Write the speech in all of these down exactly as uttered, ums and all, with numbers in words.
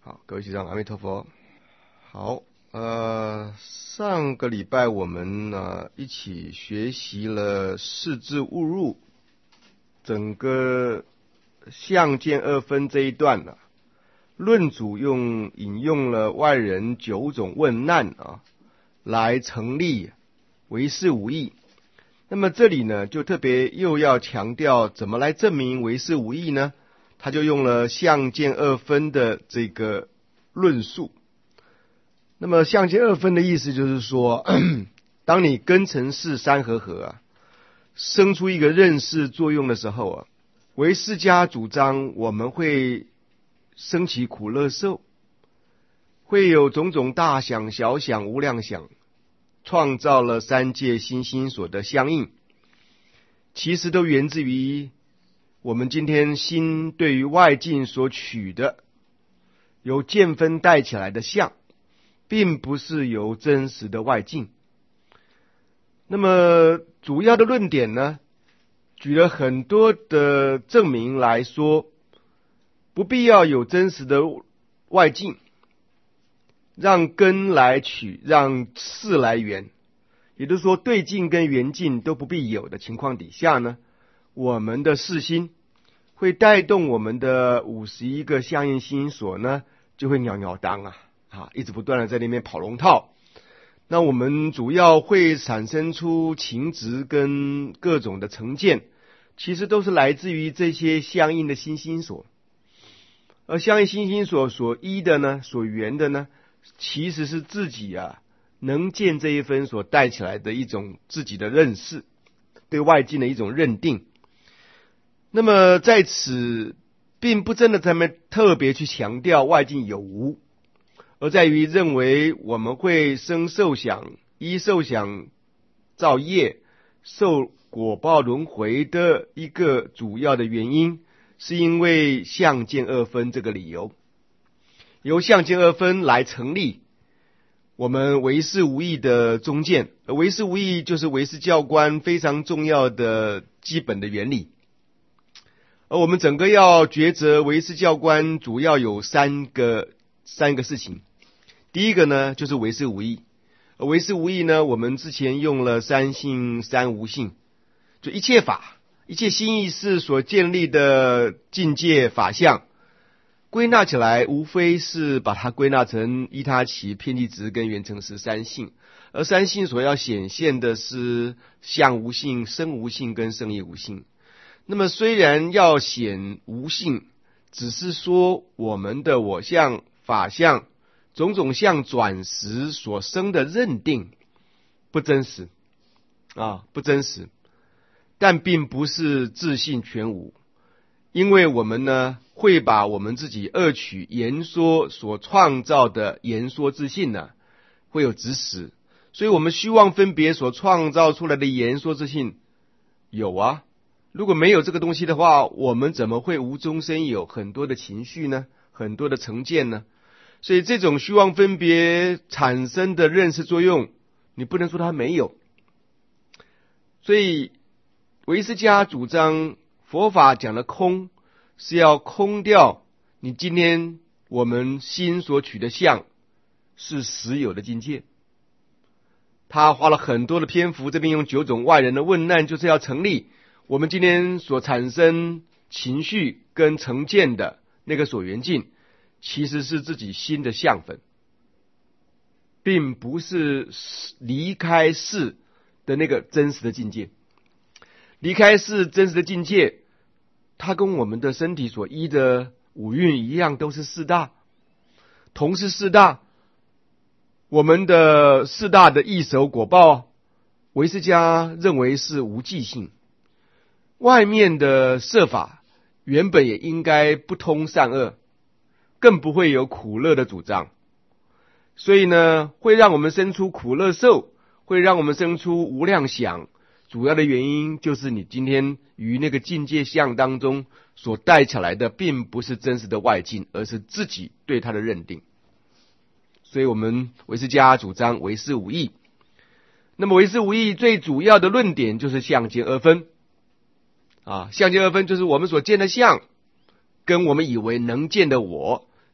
好，各位学长，阿弥陀佛。好，呃，上个礼拜我们呢一起学习了视智悟入整个相见二分这一段呢、啊，论主用引用了外人九种问难啊，来成立唯识无义。那么这里呢，就特别又要强调怎么来证明唯识无义呢？他就用了相见二分的这个论述。那么相见二分的意思就是说，当你根尘世三合合啊，生出一个认识作用的时候啊，唯识家主张我们会生起苦乐受，会有种种大想小想无量想，创造了三界心心所的相应，其实都源自于我们今天心对于外境所取的由见分带起来的相，并不是由真实的外境。那么主要的论点呢，举了很多的证明来说，不必要有真实的外境，让根来取，让事来缘，也就是说对境跟缘境都不必有的情况底下呢，我们的视心会带动我们的五十一个相应心所呢，就会袅袅当啊啊，一直不断的在那边跑龙套。那我们主要会产生出情执跟各种的成见，其实都是来自于这些相应的心心所。而相应心心所所依的呢，所缘的呢，其实是自己啊能见这一分所带起来的一种自己的认识，对外境的一种认定。那么在此并不真的他们特别去强调外境有无，而在于认为我们会生受想，依受想造业，受果报轮回的一个主要的原因，是因为相见二分这个理由，由相见二分来成立我们唯识无义的中见。而唯识无义就是唯识教观非常重要的基本的原理。而我们整个要抉择唯识教观，主要有三个三个事情。第一个呢，就是唯识无义。而唯识无义呢，我们之前用了三性三无性，就一切法，一切心意识所建立的境界法相，归纳起来无非是把它归纳成依他起、遍计执跟缘成实三性。而三性所要显现的是相无性、生无性跟生业无性。那么虽然要显无性，只是说我们的我相、法相、种种相转时所生的认定不真实啊，不真实，但并不是自性全无，因为我们呢会把我们自己恶取言说所创造的言说自性呢会有指使，所以我们虚妄分别所创造出来的言说自性有啊。如果没有这个东西的话，我们怎么会无中生有很多的情绪呢？很多的成见呢？所以这种虚妄分别产生的认识作用，你不能说它没有。所以唯识家主张佛法讲的空，是要空掉你今天我们心所取的相是实有的境界。他花了很多的篇幅，这边用九种外人的问难，就是要成立我们今天所产生情绪跟成见的那个所缘境，其实是自己心的相分，并不是离开世的那个真实的境界。离开世真实的境界，它跟我们的身体所依的五蕴一样，都是四大，同是四大。我们的四大的异熟果报，唯识家认为是无记性。外面的摄法原本也应该不通善恶，更不会有苦乐的主张，所以呢，会让我们生出苦乐受，会让我们生出无量想。主要的原因就是你今天于那个境界相当中所带起来的，并不是真实的外境，而是自己对它的认定。所以我们唯识家主张唯识无义。那么唯识无义最主要的论点就是相见二分啊，相见二分就是我们所见的相跟我们以为能见的我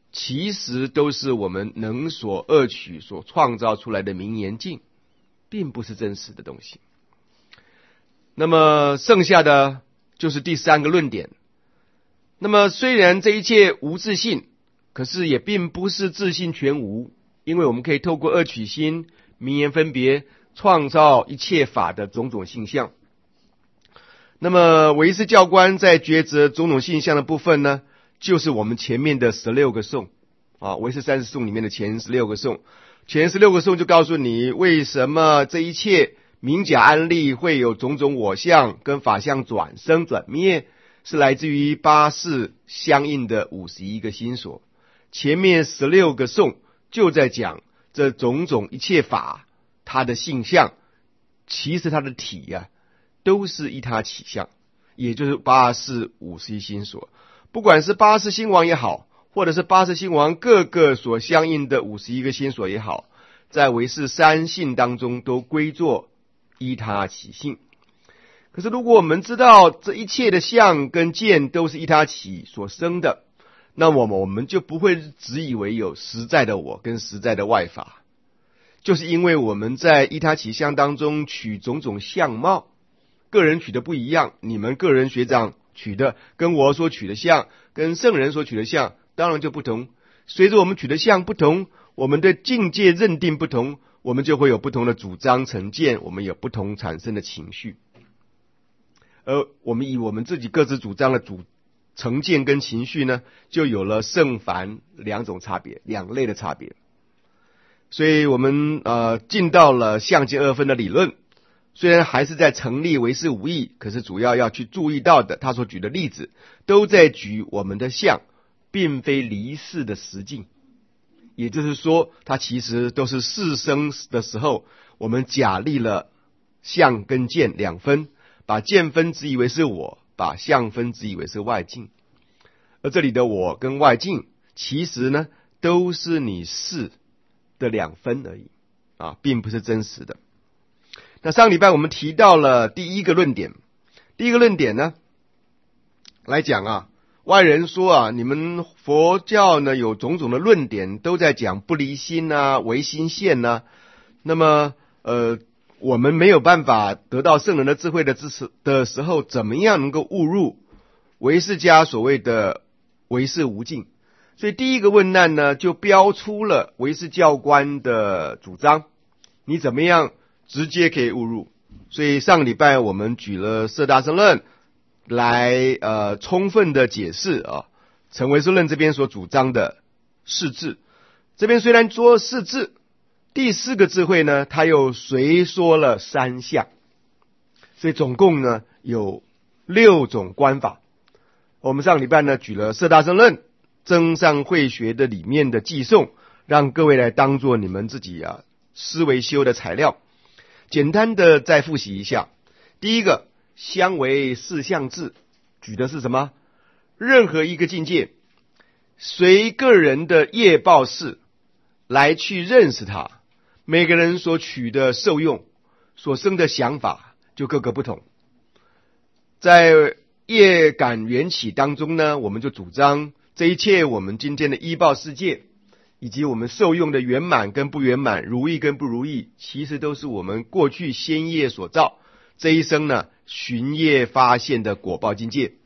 其实都是我们能所恶取所创造出来的名言境，并不是真实的东西。那么剩下的就是第三个论点。那么虽然这一切无自性，可是也并不是自性全无，因为我们可以透过恶取心、名言分别，创造一切法的种种性相。那么唯识教官在抉择种种性相的部分呢，就是我们前面的十六个颂啊，唯识三十颂里面的前十六个颂，前十六个颂就告诉你为什么这一切名假安立会有种种我相跟法相转生转灭，是来自于八识相应的五十一个心所。前面十六个颂就在讲这种种一切法它的性相，其实它的体呀、啊都是依他起相，也就是八识五十一心所。不管是八识心王也好，或者是八识心王各个所相应的五十一个心所也好，在唯识三性当中都归作依他起性。可是如果我们知道这一切的相跟见都是依他起所生的，那么我们就不会只以为有实在的我跟实在的外法，就是因为我们在依他起相当中取种种相貌，个人取的不一样，你们个人学长取的跟我所取的相，跟圣人所取的相当然就不同。随着我们取的相不同，我们的境界认定不同，我们就会有不同的主张成见，我们有不同产生的情绪。而我们以我们自己各自主张的主成见跟情绪呢，就有了圣凡两种差别，两类的差别。所以我们呃进到了相见二分的理论，虽然还是在成立唯识无义，可是主要要去注意到的，他所举的例子都在举我们的相并非离世的实境，也就是说它其实都是世生的时候我们假立了相跟见两分，把见分之以为是我，把相分之以为是外境。而这里的我跟外境其实呢都是你世的两分而已啊，并不是真实的。那上礼拜我们提到了第一个论点，第一个论点呢来讲啊，外人说啊，你们佛教呢有种种的论点都在讲不离心啊、唯心现啊，那么呃我们没有办法得到圣人的智慧的支持的时候，怎么样能够误入唯识家所谓的唯识无尽？所以第一个问难呢就标出了唯识教官的主张，你怎么样直接可以误入。所以上个礼拜我们举了色大乘论来呃充分的解释啊，成唯识论这边所主张的四智。这边虽然说四智，第四个智慧呢他又随说了三相，所以总共呢有六种观法。我们上个礼拜呢举了色大乘论增上慧学的里面的记诵，让各位来当作你们自己啊思维修的材料。简单的再复习一下。第一个，相为四相智，举的是什么？任何一个境界随个人的业报识来去认识它，每个人所取的受用所生的想法就各个不同。在业感缘起当中呢，我们就主张这一切我们今天的依报世界以及我们受用的圆满跟不圆满，如意跟不如意，其实都是我们过去先业所造，这一生呢循业发现的果报境界。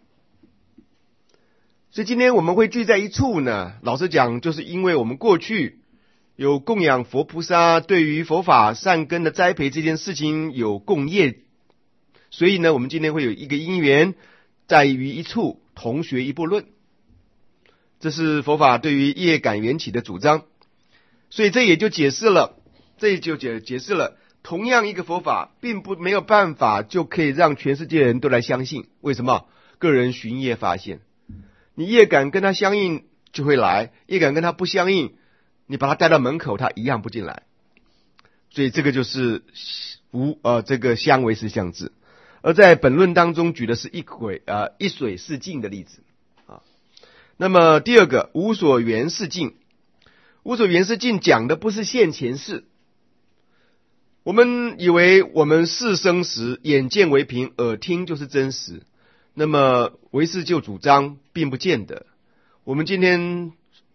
所以今天我们会聚在一处呢，老实讲就是因为我们过去有供养佛菩萨，对于佛法善根的栽培这件事情有共业，所以呢我们今天会有一个因缘在于一处同学一部论，这是佛法对于业感缘起的主张。所以这也就解释了这也就解解释了同样一个佛法并不没有办法就可以让全世界人都来相信。为什么？个人循业发现，你业感跟他相应就会来，业感跟他不相应，你把他带到门口他一样不进来。所以这个就是无呃这个相为是相智。而在本论当中举的是一轨呃一水是镜的例子啊。那么第二个无所缘是镜，无所缘是镜讲的不是现前事。我们以为我们世生时眼见为凭，耳听就是真实，那么唯识就主张并不见得。我们今天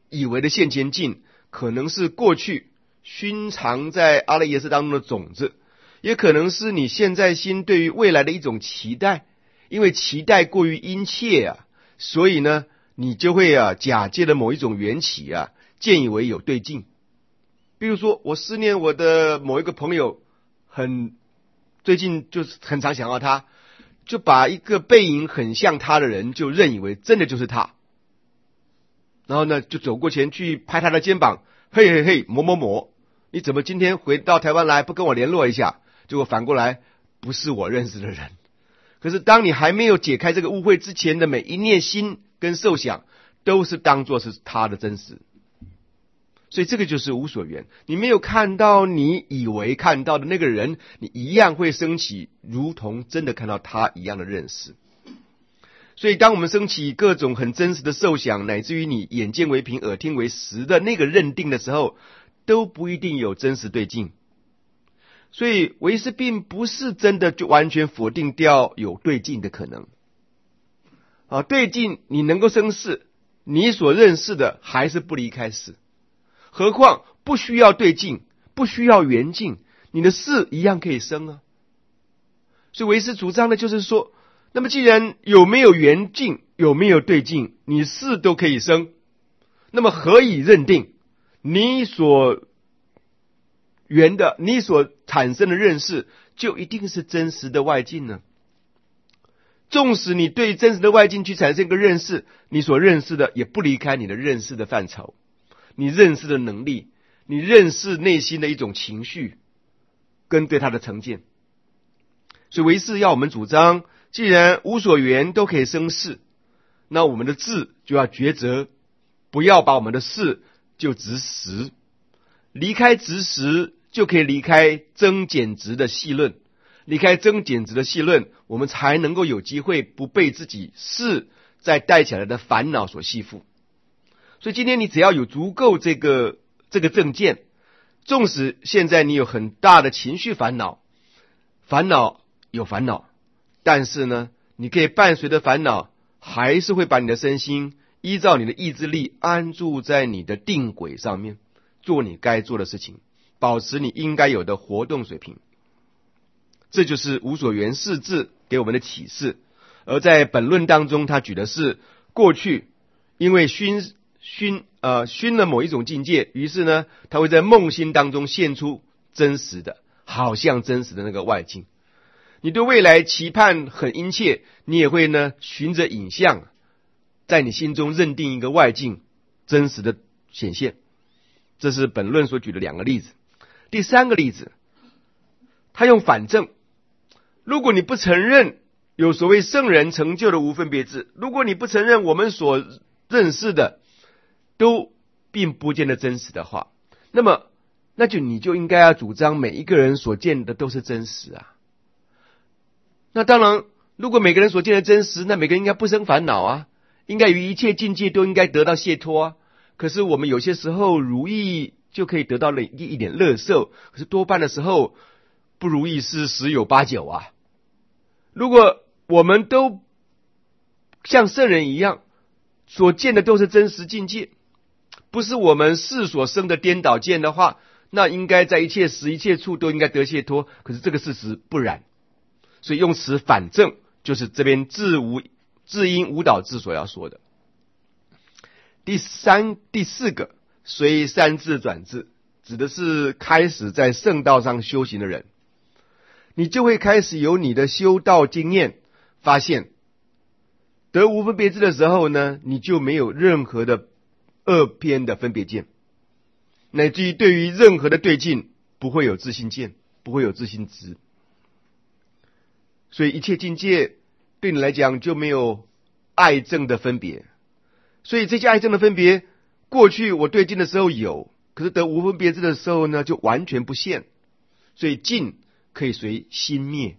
以为的现前境，可能是过去熏藏在阿赖耶识当中的种子，也可能是你现在心对于未来的一种期待，因为期待过于殷切啊，所以呢，你就会啊假借的某一种缘起啊，见以为有对境。比如说，我思念我的某一个朋友，很最近就是很常想到他，就把一个背影很像他的人，就认以为真的就是他，然后呢，就走过前去拍他的肩膀，嘿嘿嘿，某某某，你怎么今天回到台湾来不跟我联络一下？结果反过来不是我认识的人。可是当你还没有解开这个误会之前的每一念心跟受想，都是当作是他的真实。所以这个就是无所缘，你没有看到你以为看到的那个人，你一样会升起如同真的看到他一样的认识。所以当我们升起各种很真实的受想，乃至于你眼见为凭耳听为实的那个认定的时候，都不一定有真实对境。所以唯识并不是真的就完全否定掉有对境的可能啊，对境你能够生识，你所认识的还是不离开识。何况不需要对境，不需要缘境，你的识一样可以生啊。所以唯识主张的就是说，那么既然有没有缘境，有没有对境，你识都可以生，那么何以认定你所缘的，你所产生的认识就一定是真实的外境呢？纵使你对真实的外境去产生一个认识，你所认识的也不离开你的认识的范畴，你认识的能力，你认识内心的一种情绪跟对它的成见。所以唯识要我们主张，既然无所缘都可以生识，那我们的智就要抉择，不要把我们的识就执实，离开执实就可以离开增减值的细论，离开增减值的细论，我们才能够有机会不被自己识再带起来的烦恼所系缚。所以今天你只要有足够这个这个正见，纵使现在你有很大的情绪烦恼，烦恼有烦恼，但是呢，你可以伴随着烦恼，还是会把你的身心依照你的意志力安住在你的定轨上面，做你该做的事情，保持你应该有的活动水平。这就是无所缘识智给我们的启示。而在本论当中，他举的是过去因为熏熏呃熏了某一种境界，于是呢，他会在梦心当中现出真实的，好像真实的那个外境。你对未来期盼很殷切，你也会呢循着影像，在你心中认定一个外境真实的显现。这是本论所举的两个例子。第三个例子，他用反证。如果你不承认有所谓圣人成就的无分别智，如果你不承认我们所认识的都并不见得真实的话，那么那就你就应该要主张每一个人所见的都是真实啊。那当然，如果每个人所见的真实，那每个人应该不生烦恼啊，应该于一切境界都应该得到解脱啊。可是我们有些时候如意就可以得到了一点乐受，可是多半的时候不如意是十有八九啊。如果我们都像圣人一样，所见的都是真实境界，不是我们世所生的颠倒见的话，那应该在一切时一切处都应该得解脱。可是这个事实不然，所以用词反证，就是这边智无智因无导智所要说的。第三、第四个随三智转智，指的是开始在圣道上修行的人，你就会开始有你的修道经验，发现得无分别智的时候呢，你就没有任何的二偏的分别见，乃至于对于任何的对境不会有自性见，不会有自性执。所以一切境界对你来讲就没有爱憎的分别。所以这些爱憎的分别，过去我对境的时候有，可是得无分别智的时候呢，就完全不现。所以境可以随心灭。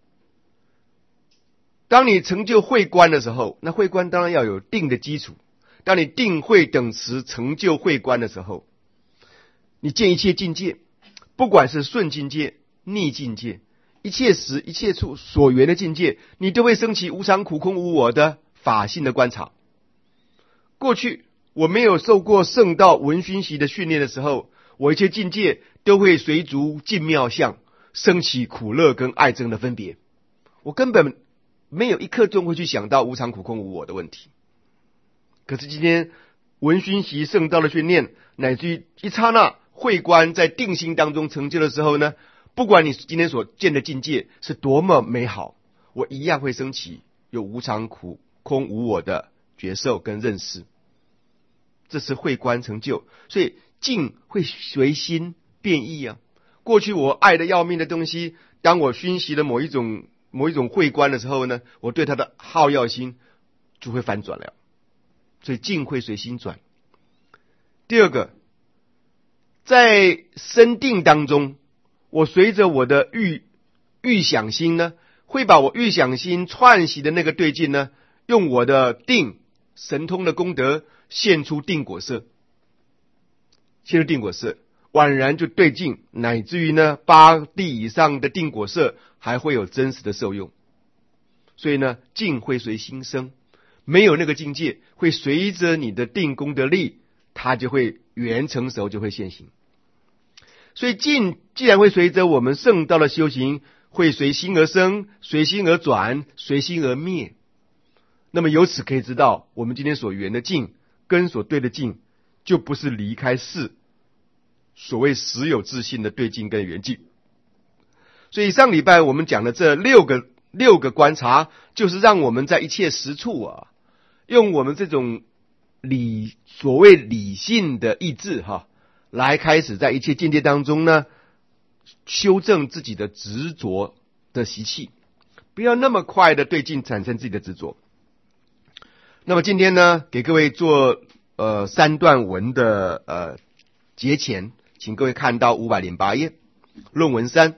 当你成就慧观的时候，那慧观当然要有定的基础。当你定慧等持成就慧观的时候，你见一切境界，不管是顺境界、逆境界，一切时一切处所缘的境界，你都会升起无常苦空无我的法性的观察。过去我没有受过圣道闻熏习的训练的时候，我一切境界都会随逐境妙相，升起苦乐跟爱憎的分别。我根本没有一刻钟会去想到无常苦空无我的问题。可是今天闻熏习圣道的训练，乃至于一刹那慧观在定心当中成就的时候呢，不管你今天所见的境界是多么美好，我一样会升起有无常苦空无我的觉受跟认识。这是慧观成就，所以境会随心变异啊。过去我爱的要命的东西，当我熏习了某一种某一种慧观的时候呢，我对它的好要心就会反转了。所以境会随心转。第二个，在深定当中，我随着我的欲欲想心呢，会把我欲想心串习的那个对境呢，用我的定神通的功德现出定果色，现出定果色，宛然就对境，乃至于呢八地以上的定果色还会有真实的受用。所以呢，境会随心生，没有那个境界会随着你的定功德力，它就会圆成熟，就会现行。所以境既然会随着我们圣道的修行，会随心而生，随心而转，随心而灭。那么由此可以知道，我们今天所缘的境跟所对的境，就不是离开世所谓实有自性的对境跟缘境。所以上礼拜我们讲的这六个六个观察，就是让我们在一切实处啊，用我们这种理所谓理性的意志哈，来开始在一切境界当中呢，修正自己的执着的习气，不要那么快的对境产生自己的执着。那么今天呢，给各位做呃三段文的呃节前，请各位看到五百零八页论文三，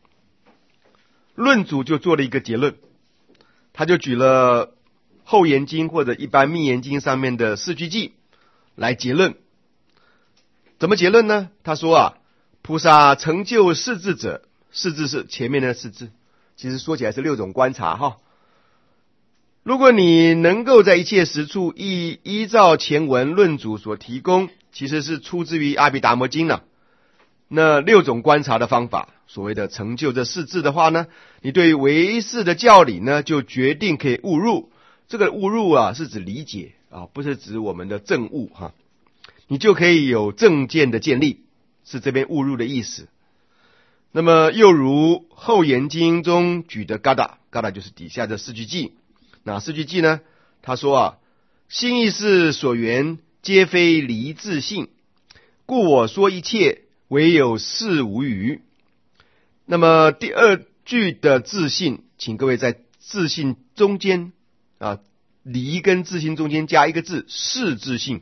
论主就做了一个结论，他就举了后言经或者一般密言经上面的四句偈来结论。怎么结论呢？他说啊，菩萨成就四智者，四智是前面的四智，其实说起来是六种观察哈。如果你能够在一切实处依依照前文论主所提供，其实是出自于阿毗达摩经了、啊。那六种观察的方法，所谓的成就这四智的话呢，你对唯识的教理呢，就决定可以悟入。这个悟入啊，是指理解啊，不是指我们的证悟哈。你就可以有正见的建立，是这边悟入的意思。那么又如后言经中举的嘎达，嘎达就是底下的四句偈。哪四句偈呢？他说啊，心意识所缘，皆非离自性，故我说一切，唯有是无余。那么第二句的自性，请各位在自性中间啊，离跟自性中间加一个字，是自性。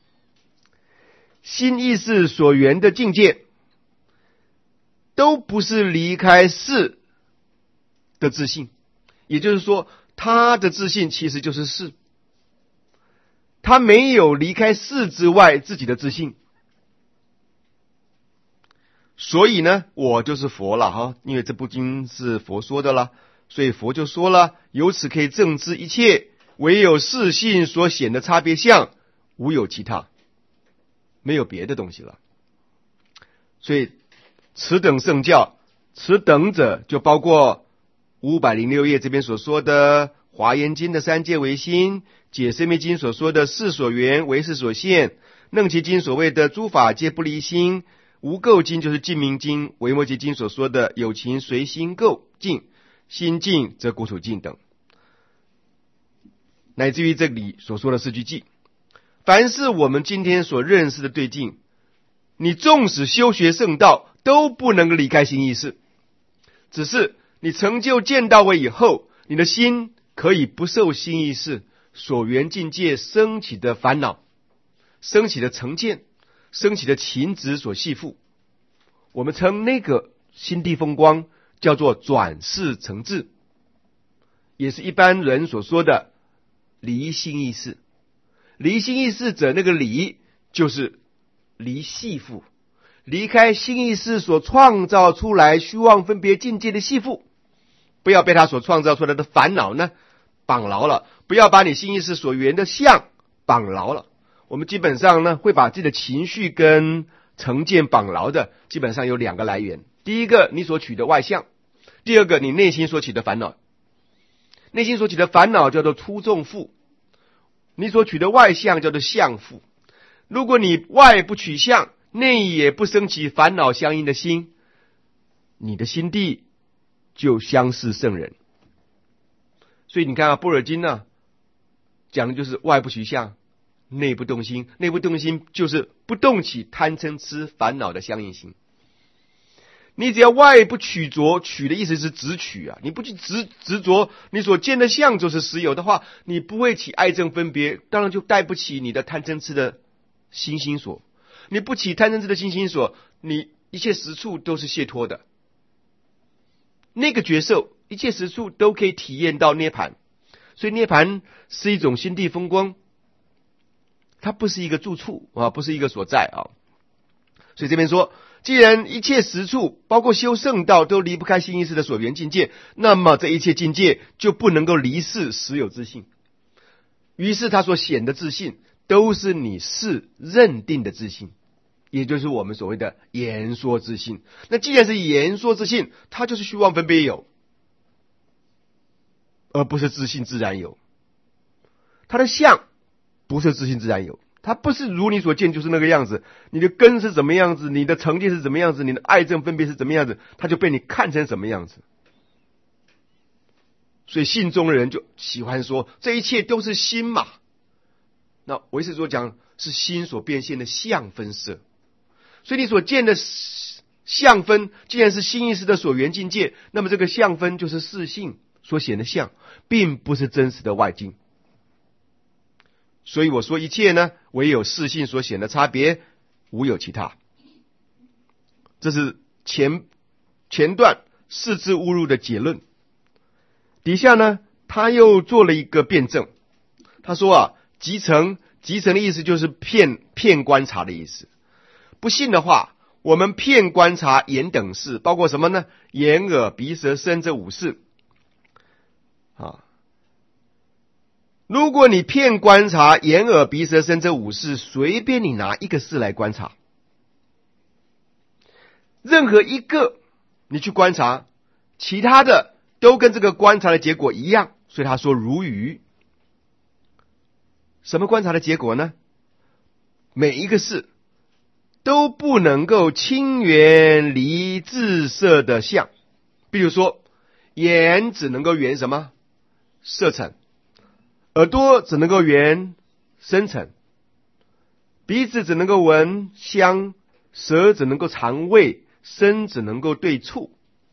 心意识所缘的境界，都不是离开是的自性，也就是说，他的自性其实就是是，他没有离开是之外自己的自性。所以呢，我就是佛了哈，因为这部经是佛说的了，所以佛就说了，由此可以证知一切，唯有是性所显的差别相，无有其他，没有别的东西了。所以此等圣教，此等者就包括五百零六页这边所说的华严经的三界唯心，解深密经所说的事所缘为事所现，楞伽经所谓的诸法皆不离心，无垢经就是净明经，维摩诘经所说的有情随心垢净，心净则国土净等，乃至于这里所说的四句偈。凡是我们今天所认识的对境，你纵使修学圣道，都不能离开心意识。只是你成就见道位以后，你的心可以不受心意识所缘境界升起的烦恼、升起的成见、升起的情执所系缚。我们称那个心地风光叫做转世成智，也是一般人所说的离心意识。离心意识者，那个离就是离系缚，离开心意识所创造出来虚妄分别境界的系缚，不要被他所创造出来的烦恼呢绑牢了，不要把你心意识所缘的相绑牢了。 我们基本上呢会把自己的情绪跟成见绑牢的，基本上有两个来源。第一个，你所取的外相；第二个，你内心所起的烦恼。内心所起的烦恼叫做粗重负，你所取的外相叫做相负。如果你外不取相，内也不生起烦恼相应的心，你的心地就相似圣人。所以你看啊，般若经呢讲的就是外不取相，内不动心。内不动心就是不动起贪嗔痴烦恼的相应心。你只要外不取着，取的意思是执取啊，你不去执执着你所见的相就是实有的话，你不会起爱憎分别，当然就带不起你的贪嗔痴的心心所。你不起贪嗔痴的心心所，你一切实处都是解脱的。那个觉受一切实处都可以体验到涅槃。所以涅槃是一种心地风光，它不是一个住处啊，不是一个所在啊。所以这边说，既然一切实处包括修圣道都离不开心意识的所缘境界，那么这一切境界就不能够离世实有自性。于是他所显的自性都是你是认定的自性，也就是我们所谓的言说自性。那既然是言说自性，它就是虚妄分别有，而不是自性自然有。它的相不是自性自然有，它不是如你所见就是那个样子，你的根是怎么样子，你的成见是怎么样子，你的爱憎分别是怎么样子，它就被你看成什么样子。所以信中的人就喜欢说这一切都是心嘛。那唯识所讲是心所变现的相分色，所以你所见的相分既然是心意识的所缘境界，那么这个相分就是视性所显的相，并不是真实的外境。所以我说一切呢，唯有视性所显的差别，无有其他。这是前前段视之误入的结论。底下呢，他又做了一个辩证。他说啊，集成集成的意思就是片片观察的意思。不信的话，我们片观察眼等事，包括什么呢？眼耳鼻舌身这五事啊。如果你片观察眼耳鼻舌身这五事，随便你拿一个事来观察，任何一个你去观察，其他的都跟这个观察的结果一样，所以他说如鱼。什么观察的结果呢？每一个事都不能够清远离自色的相。比如说，眼只能够圆什么？色尘。耳朵只能够圆声尘，鼻子只能够闻香，舌只能够尝味，身只能够对触。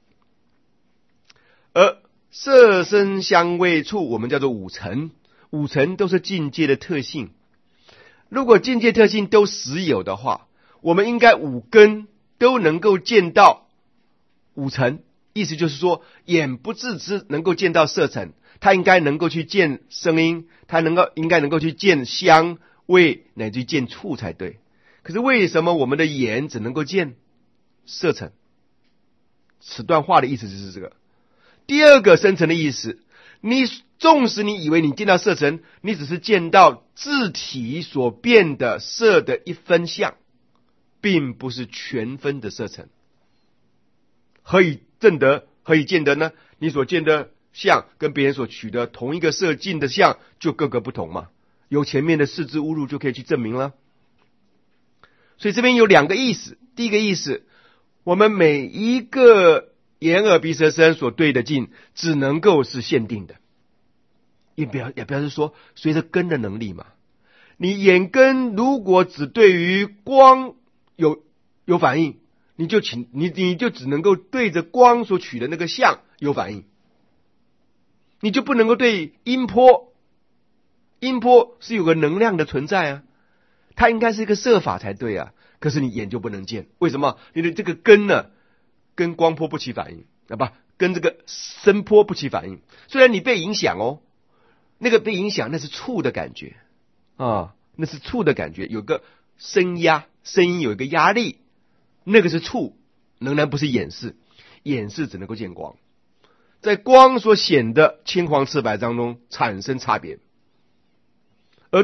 而色声香味触我们叫做五尘，五尘都是境界的特性。如果境界特性都实有的话，我们应该五根都能够见到五尘，意思就是说，眼不自知能够见到色尘，他应该能够去见声音，他能够应该能够去见香味，乃至于见触才对。可是为什么我们的眼只能够见色尘？此段话的意思就是这个。第二个深层的意思，你纵使你以为你见到色尘，你只是见到自体所变的色的一分相，并不是全分的色尘。何以证得？何以见得呢？你所见的相跟别人所取的同一个色境的相就各个不同嘛，有前面的视之误入就可以去证明了。所以这边有两个意思。第一个意思，我们每一个眼耳鼻舌身所对的境只能够是限定的，也不要也不要是说随着根的能力嘛。你眼根如果只对于光有有反应，你就请你你就只能够对着光所取的那个相有反应，你就不能够对音波，音波是有个能量的存在啊，它应该是一个色法才对啊，可是你眼就不能见，为什么？你的这个根呢，跟光波不起反应，啊不，跟这个声波不起反应。虽然你被影响哦，那个被影响那是触的感觉啊，那是触的感觉，有个声压，声音有一个压力，那个是触，仍然不是眼视，眼视只能够见光。在光所显的青黄赤白当中产生差别。耳朵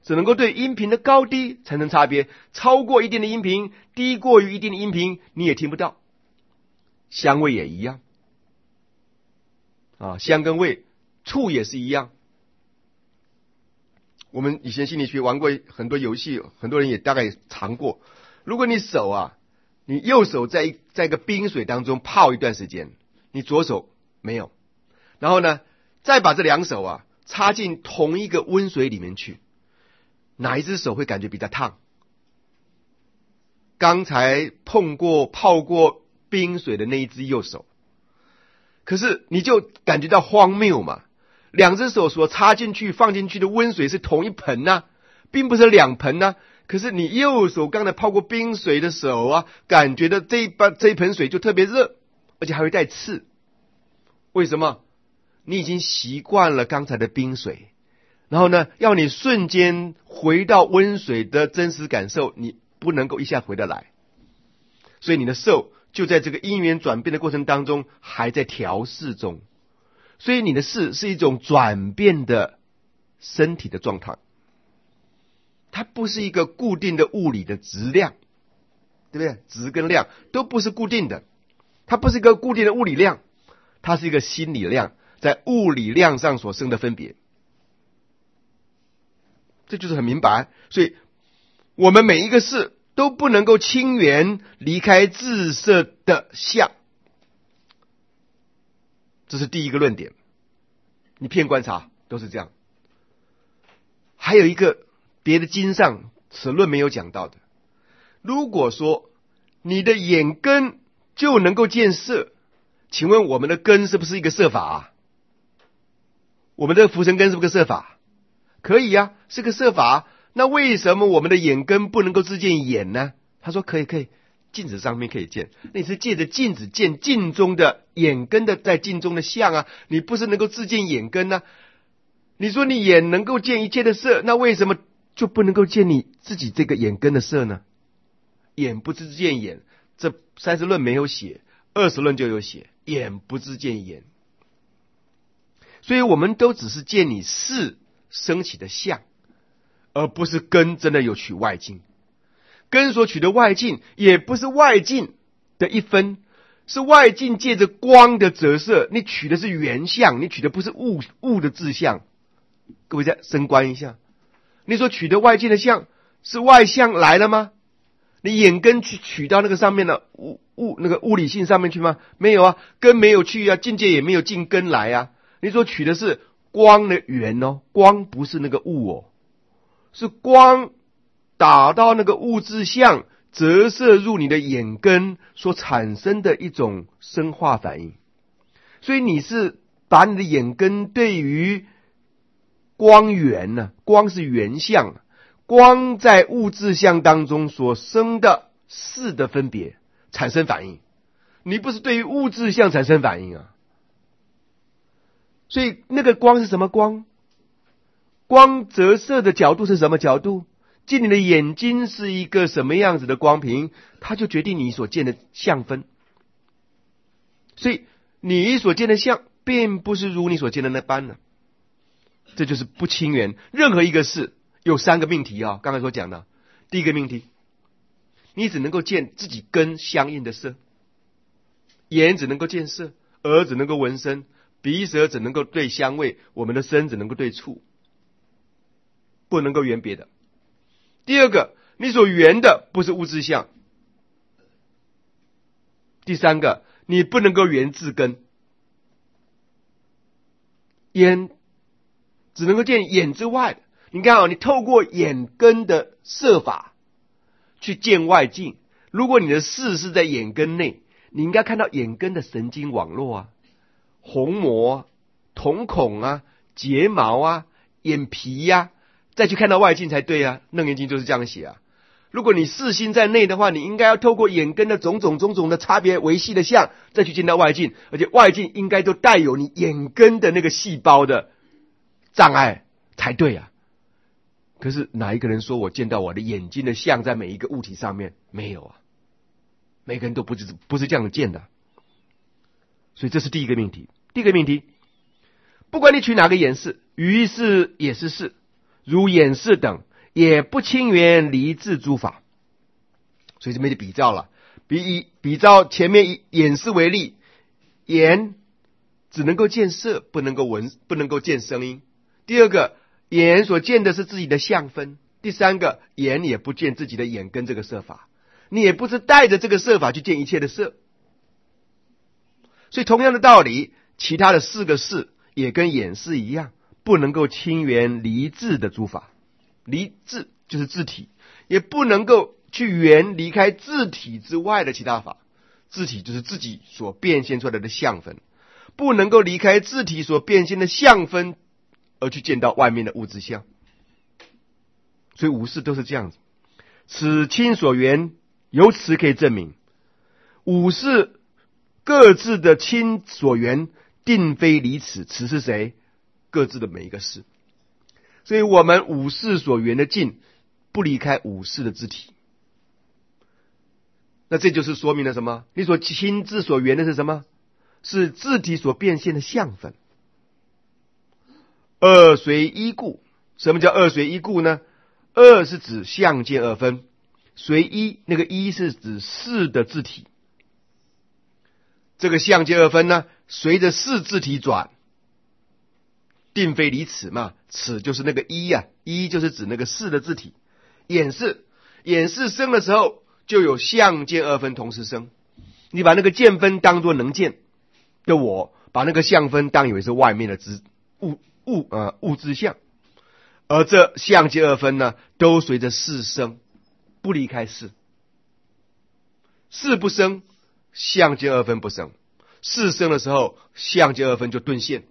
只能够对音频的高低产生差别，超过一定的音频，低过于一定的音频，你也听不到。香味也一样，啊，香跟味，触也是一样。我们以前心理学玩过很多游戏，很多人也大概也尝过。如果你手啊，你右手在一在一个冰水当中泡一段时间，你左手没有，然后呢，再把这两手啊插进同一个温水里面去，哪一只手会感觉比较烫？刚才碰过泡过冰水的那一只右手。可是你就感觉到荒谬嘛，两只手所插进去放进去的温水是同一盆啊，并不是两盆啊。可是你右手刚才泡过冰水的手啊，感觉到这一把这一盆水就特别热，而且还会带刺。为什么？你已经习惯了刚才的冰水，然后呢，要你瞬间回到温水的真实感受，你不能够一下回得来，所以你的受就在这个因缘转变的过程当中还在调试中，所以你的事是一种转变的身体的状态，它不是一个固定的物理的质量，对不对？质跟量都不是固定的，它不是一个固定的物理量，它是一个心理量，在物理量上所生的分别，这就是很明白。所以我们每一个事都不能够轻缘离开自色的相，这是第一个论点。你片观察都是这样。还有一个别的经上此论没有讲到的，如果说你的眼根就能够见色，请问我们的根是不是一个色法啊？我们的浮尘根是不是个色法？可以啊，是个色法。那为什么我们的眼根不能够自见眼呢？他说可以可以，镜子上面可以见，那你是借着镜子见镜中的眼根的在镜中的相啊，你不是能够自见眼根呢？你说你眼能够见一切的色，那为什么就不能够见你自己这个眼根的色呢？眼不自见眼，这三十论没有写，二十论就有写，眼不自见眼。所以我们都只是见你事升起的相，而不是根真的有取外境。根所取的外境也不是外境的一分，是外境借着光的折射，你取的是原相，你取的不是物物的自相。各位再深观一下，你所取的外境的相是外相来了吗？你眼根去取到那个上面的物物那个物理性上面去吗？没有啊，根没有去啊，境界也没有进根来啊。你所取的是光的源哦，光不是那个物哦，是光打到那个物质相，折射入你的眼根所产生的一种生化反应。所以你是把你的眼根对于光源呢、啊，光是原相，光在物质相当中所生的事的分别产生反应，你不是对于物质相产生反应啊。所以那个光是什么光？光折射的角度是什么角度？进你的眼睛是一个什么样子的光屏，它就决定你所见的相分。所以你所见的相并不是如你所见的那般呢。这就是不轻缘。任何一个事有三个命题啊，刚才所讲的。第一个命题，你只能够见自己根相应的色，眼只能够见色，耳只能够闻声，鼻舌只能够对香味，我们的身只能够对触，不能够缘别的。第二个，你所缘的不是物质相。第三个，你不能够缘自根，眼只能够见眼之外的。你看啊，你透过眼根的色法去见外境，如果你的视是在眼根内，你应该看到眼根的神经网络啊，虹膜啊，瞳孔啊，睫毛啊，眼皮呀、啊，再去看到外境才对啊。楞严经就是这样写啊。如果你视心在内的话，你应该要透过眼根的种种种种的差别维系的相，再去见到外境，而且外境应该都带有你眼根的那个细胞的障碍才对啊。可是哪一个人说我见到我的眼睛的相在每一个物体上面？没有啊，每个人都不是不是这样见的。所以这是第一个命题。第一个命题，不管你取哪个眼视，于是也是视，如眼视等， 也不亲缘离智诸法。所以这边就比照了，比以比照前面以眼识为例，眼只能够见色，不能够闻，不能够见声音。第二个，眼所见的是自己的相分。第三个，眼也不见自己的眼根这个色法，你也不是带着这个色法去见一切的色。所以同样的道理，其他的四个识也跟眼识一样，不能够亲缘离智的诸法。离智就是自体，也不能够去缘离开自体之外的其他法。自体就是自己所变现出来的相分，不能够离开自体所变现的相分而去见到外面的物质相。所以五识都是这样子。此亲所缘，由此可以证明五识各自的亲所缘定非离此。此是谁？各自的每一个识。所以我们五识所缘的境不离开五识的自体。那这就是说明了什么？你所亲自所缘的是什么？是自体所变现的相分。二随一故。什么叫二随一故呢？二是指相见二分，随一那个一是指识的自体。这个相见二分呢，随着识自体转，定非离此嘛。此就是那个一啊，一就是指那个识的自体。眼识，眼识生的时候就有相见二分同时生。你把那个见分当作能见的我，把那个相分当以为是外面的知物物呃物质相。而这相见二分呢，都随着识生，不离开识。识不生，相见二分不生；识生的时候，相见二分就顿现。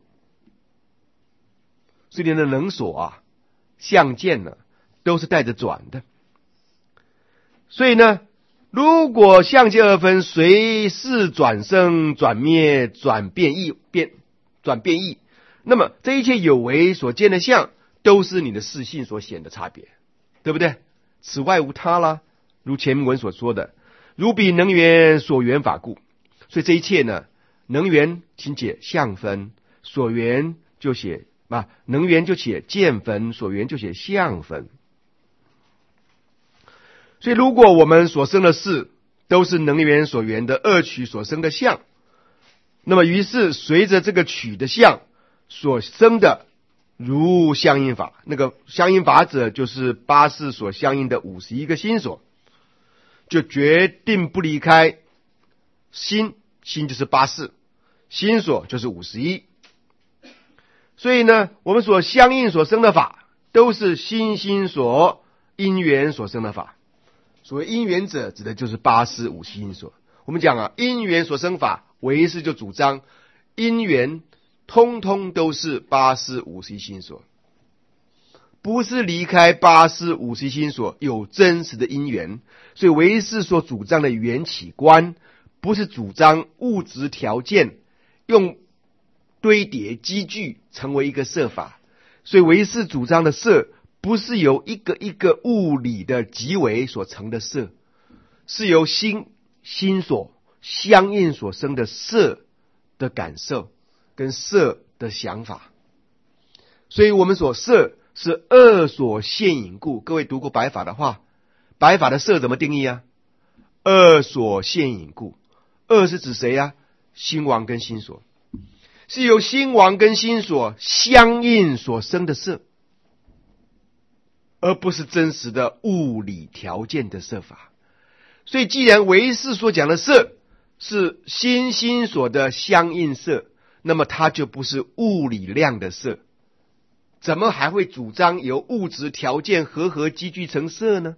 所以你的能所啊、相见呢，都是带着转的。所以呢，如果相见二分随识转生、转灭、转变异、变转变异，那么这一切有为所见的相，都是你的识性所显的差别，对不对？此外无他啦，如前文所说的，如彼能缘所缘法故。所以这一切呢，能缘请解相分，所缘就写啊，能缘就写见分，所缘就写相分。所以如果我们所生的事都是能缘所缘的二取所生的相，那么于是随着这个取的相所生的如相应法，那个相应法者就是八识所相应的五十一个心所，就决定不离开心，心就是八识，心所就是五十一。所以呢，我们所相应所生的法都是心心所因缘所生的法。所谓因缘者，指的就是八识五十因所。我们讲啊，因缘所生法，唯识就主张因缘通通都是八识五十一心所，不是离开八识五十一心所有真实的因缘。所以唯识所主张的缘起观，不是主张物质条件用堆叠积聚成为一个色法。所以唯识主张的色，不是由一个一个物理的极微所成的色，是由心心所相应所生的色的感受跟色的想法。所以我们所色是二所现引故。各位读过白法的话，白法的色怎么定义啊？二所现引故。二是指谁啊？心王跟心所，是由心王跟心所相应所生的色，而不是真实的物理条件的色法。所以既然唯识所讲的色是心心所的相应色，那么它就不是物理量的色，怎么还会主张由物质条件合合积聚成色呢？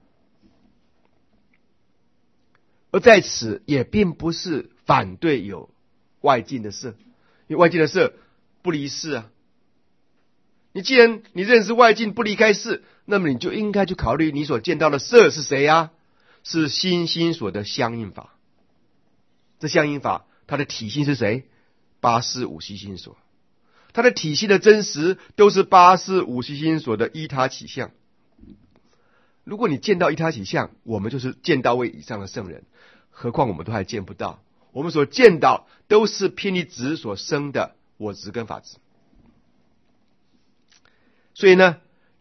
而在此也并不是反对有外境的色，因为外境的色不离识啊。你既然你认识外境不离开识，那么你就应该去考虑你所见到的色是谁啊？是心心所的相应法。这相应法它的体性是谁？八识五识心所。它的体系的真实都是八识五识心所的依他起相。如果你见到依他起相，我们就是见到位以上的圣人，何况我们都还见不到。我们所见到都是偏离执所生的我执跟法执。所以呢，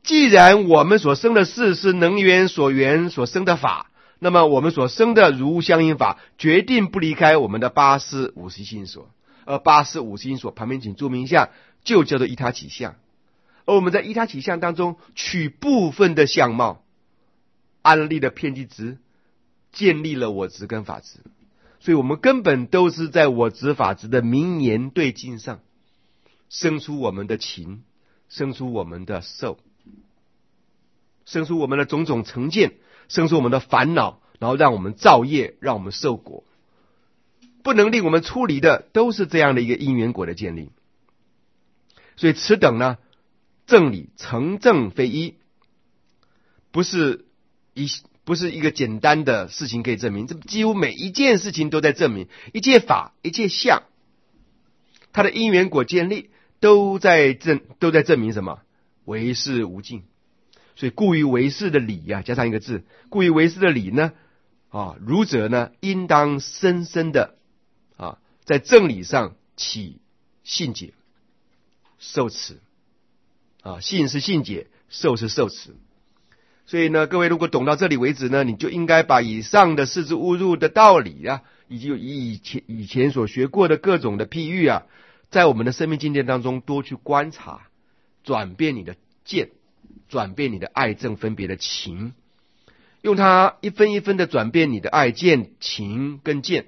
既然我们所生的事是能源所缘所生的法，那么我们所生的如相应法决定不离开我们的八识五识心所，而八识五识心所旁边请注明一下，就叫做依他起相。而我们在依他起相当中取部分的相貌，安立了遍计执，建立了我执跟法执。所以我们根本都是在我执法执的名言对境上生出我们的情，生出我们的受，生出我们的种种成见，生出我们的烦恼，然后让我们造业，让我们受果。不能令我们出离的都是这样的一个因缘果的建立。所以此等呢，正理成正非一，不是一不是一个简单的事情可以证明，这几乎每一件事情都在证明，一切法一切相，它的因缘果建立都在证都在证明什么？唯识无尽。所以故于唯识的理啊，加上一个字，故于唯识的理呢，啊，儒者呢应当深深的啊，在正理上起信解受持啊，信是信解，受是受持。所以呢，各位如果懂到这里为止呢，你就应该把以上的四字误入的道理啊，以及以前以前所学过的各种的譬喻啊，在我们的生命境界当中多去观察，转变你的见，转变你的爱憎分别的情，用它一分一分的转变你的爱见情跟见，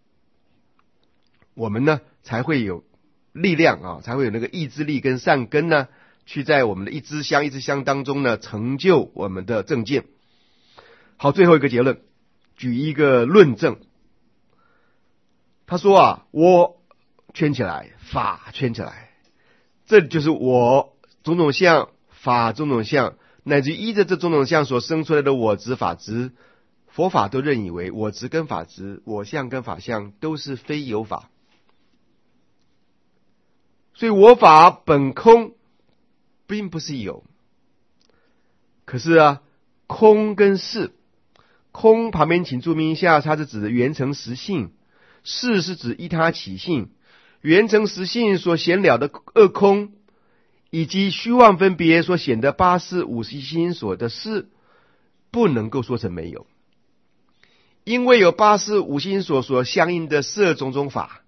我们呢才会有力量啊，才会有那个意志力跟善根呢，去在我们的一支香一支香当中呢，成就我们的正见。好，最后一个结论，举一个论证。他说啊，我圈起来，法圈起来，这就是我种种相，法种种相，乃至依着这种种相所生出来的我执法执，佛法都认以为我执跟法执，我相跟法相都是非有法。所以我法本空并不是有，可是啊，空跟是，空旁边请注明一下，它是指的缘成实性，是是指依他起性，缘成实性所显了的二空，以及虚妄分别所显的八识五识心所的事，不能够说成没有，因为有八识五心所所相应的色种种法，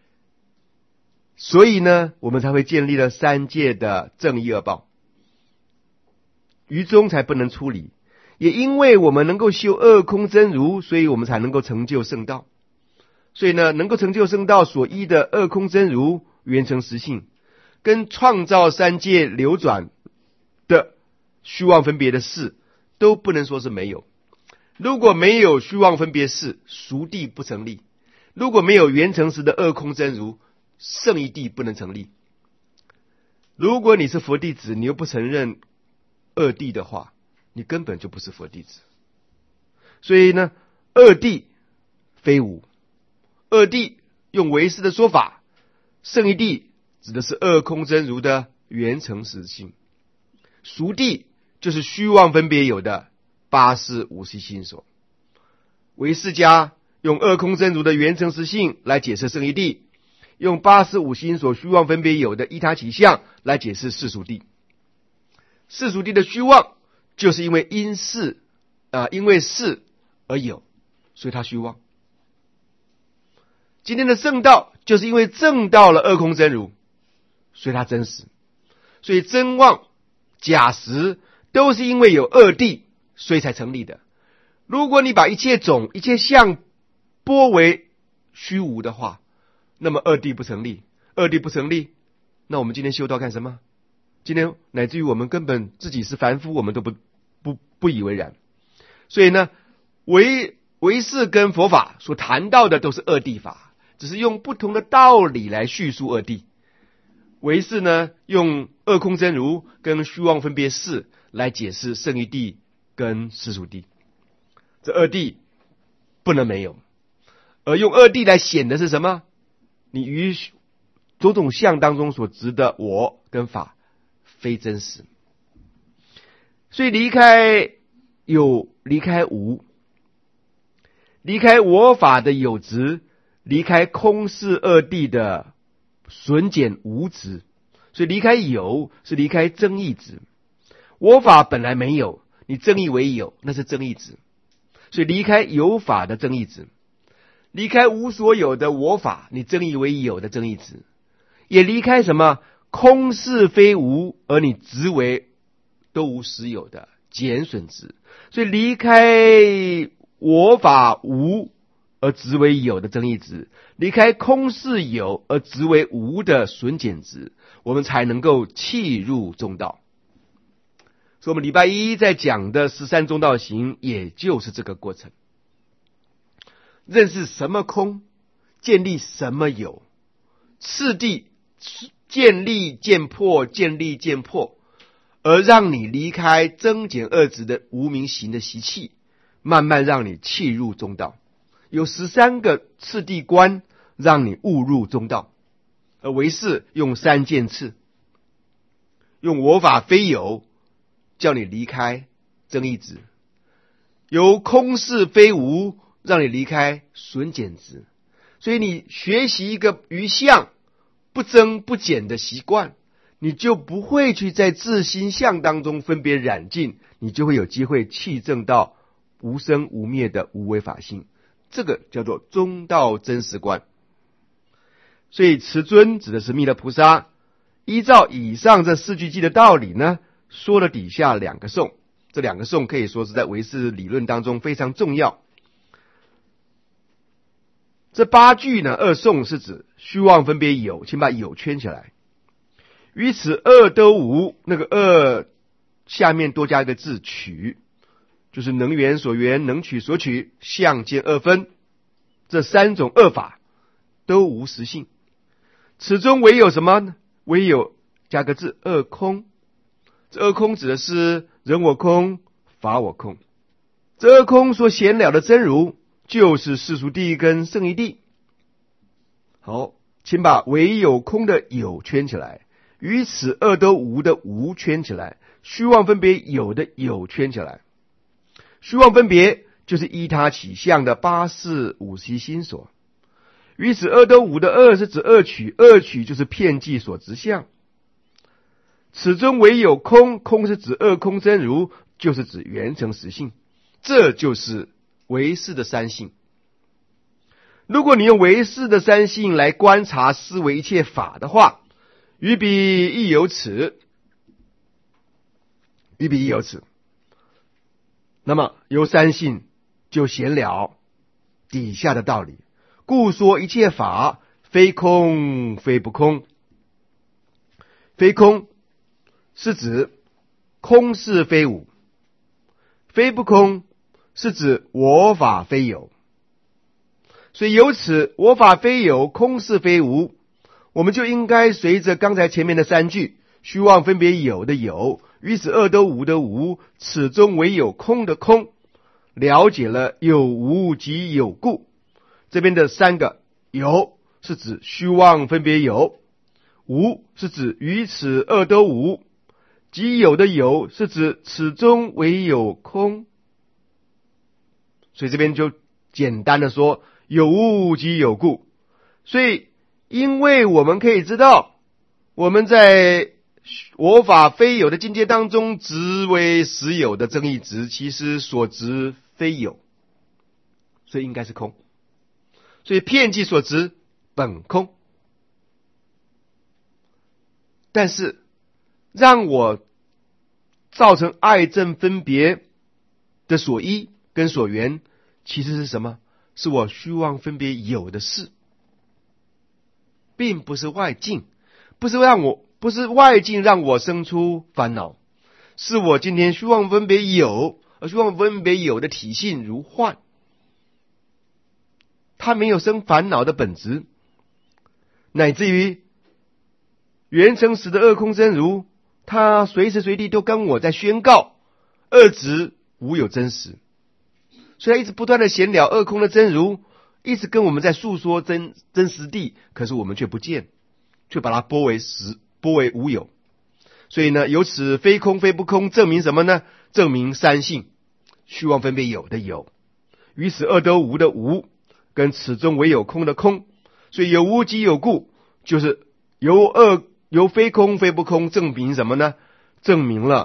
所以呢，我们才会建立了三界的正义恶报，于中才不能出离。也因为我们能够修二空真如，所以我们才能够成就圣道。所以呢，能够成就圣道所依的二空真如缘成实性，跟创造三界流转的虚妄分别的事，都不能说是没有。如果没有虚妄分别事，熟地不成立；如果没有缘成时的二空真如，圣义地不能成立。如果你是佛弟子，你又不承认二谛的话，你根本就不是佛弟子。所以呢，二谛非无，二谛用唯识的说法，圣义谛指的是二空真如的缘成实性，熟谛就是虚妄分别有的八识五识心所。唯识家用二空真如的缘成实性来解释圣义谛，用八识五心所虚妄分别有的依他起相来解释世俗谛。世俗谛的虚妄，就是因为因事啊、呃，因为事而有，所以它虚妄。今天的正道，就是因为证到了二空真如，所以它真实。所以真妄假实都是因为有二谛，所以才成立的。如果你把一切种一切相拨为虚无的话，那么二谛不成立，二谛不成立，那我们今天修道干什么？今天乃至于我们根本自己是凡夫，我们都不不不以为然。所以呢，唯唯识跟佛法所谈到的都是二谛法，只是用不同的道理来叙述二谛。唯识呢，用二空真如跟虚妄分别事来解释圣义谛跟世俗谛，这二谛不能没有。而用二谛来显的是什么？你于种种相当中所执的我跟法非真实，所以离开有，离开无，离开我法的有执，离开空是二谛的损减无执，所以离开有是离开增益执。 我法本来没有，你正义为有，那是正义值。所以离开有法的正义值，离开无所有的我法，你正义为有的正义值，也离开什么空是非无，而你执为都无实有的减损值。所以离开我法无而执为有的正义值，离开空是有而执为无的损减值，我们才能够契入中道。所以我们礼拜一在讲的十三中道行，也就是这个过程，认识什么空，建立什么有，次第建立见破，建立见破，而让你离开增减二执的无明行的习气，慢慢让你契入中道。有十三个次第观，让你悟入中道。而唯识用三件次，用我法非有，叫你离开增益执；由空是非无，让你离开损减执。所以你学习一个于相不增不减的习惯，你就不会去在自心相当中分别染尽，你就会有机会契证到无生无灭的无为法性。这个叫做中道真实观。所以持尊指的是弥勒菩萨，依照以上这四句偈的道理呢，说了底下两个颂。这两个颂可以说是在唯识理论当中非常重要。这八句呢，二颂是指虚妄分别有，请把有圈起来。于此二都无，那个二下面多加一个字取，就是能缘所缘，能取所取，相见二分，这三种二法都无实性。此中唯有什么呢？唯有加个字二空。这二空指的是人我空，法我空。这二空所显了的真如，就是世俗谛跟圣义谛。好，请把唯有空的有圈起来，于此二都无的无圈起来，虚妄分别有的有圈起来。虚妄分别就是依他起相的八四五十一心所。于此二都无的二是指二取，二取就是遍计所执相。此中唯有空，空是指二空真如，就是指圆成实性。这就是唯识的三性。如果你用唯识的三性来观察思维一切法的话，于彼亦有此，于彼亦有此。那么由三性就显了底下的道理。故说一切法非空非不空。非空是指空是非无，非不空是指我法非有。所以由此我法非有，空是非无，我们就应该随着刚才前面的三句虚妄分别有的有，于此二都无的无，此中唯有空的空，了解了有无及有故。这边的三个有是指虚妄分别有，无是指于此二都无，即有的有是指此中唯有空。所以这边就简单的说有无即有故。所以因为我们可以知道，我们在我法非有的境界当中，执为实有的增益值，其实所执非有，所以应该是空。所以遍计所执本空。但是让我造成爱憎分别的所依跟所缘，其实是什么？是我虚妄分别有的事，并不是外境，不是让我不是外境让我生出烦恼，是我今天虚妄分别有，而虚妄分别有的体性如幻，它没有生烦恼的本质，乃至于圆成实的二空真如，它随时随地都跟我在宣告二执无有真实。所以他一直不断的显了二空的真如，一直跟我们在诉说真真实谛，可是我们却不见，却把它拨为实，拨为无有。所以呢，由此非空非不空，证明什么呢？证明三性，虚妄分别有的有，于此二都无的无，跟此中唯有空的空。所以有无即有故，就是由二由非空非不空证明什么呢？证明了